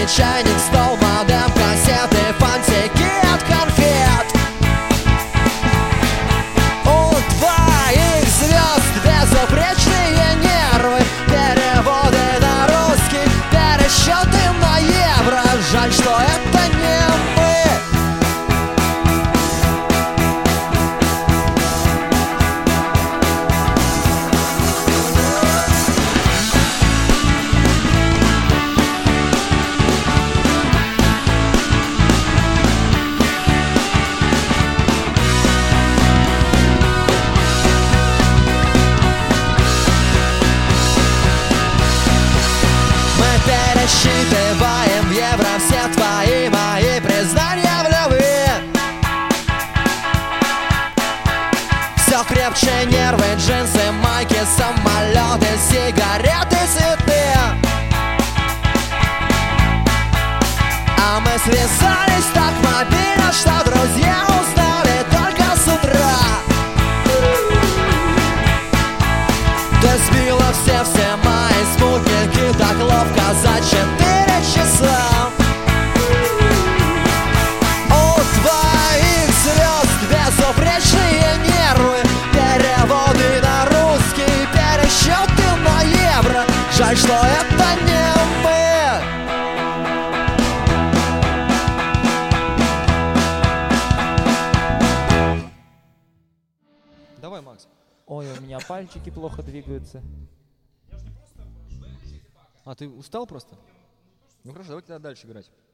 чайник, стол, модем, кассеты, фантики от конфет. У твоих звезд безупречные нервы, переводы на русский, пересчеты на евро. Жаль, что это не мы. Пересчитываем в евро все твои мои признания в любви. Все крепче нервы, джинсы, майки, самолеты, сигареты, цветы. А мы связались так мобильно, что друзья узнали только с утра. Ты сбила все мои спутники так ловко за 4 часа. У твоих звезд безупречные нервы, переводы на русский, пересчеты на евро. Жаль, что это не мы. Давай, Макс. Ой, у меня пальчики плохо двигаются. А ты устал просто? Ну хорошо, давай тогда дальше играть.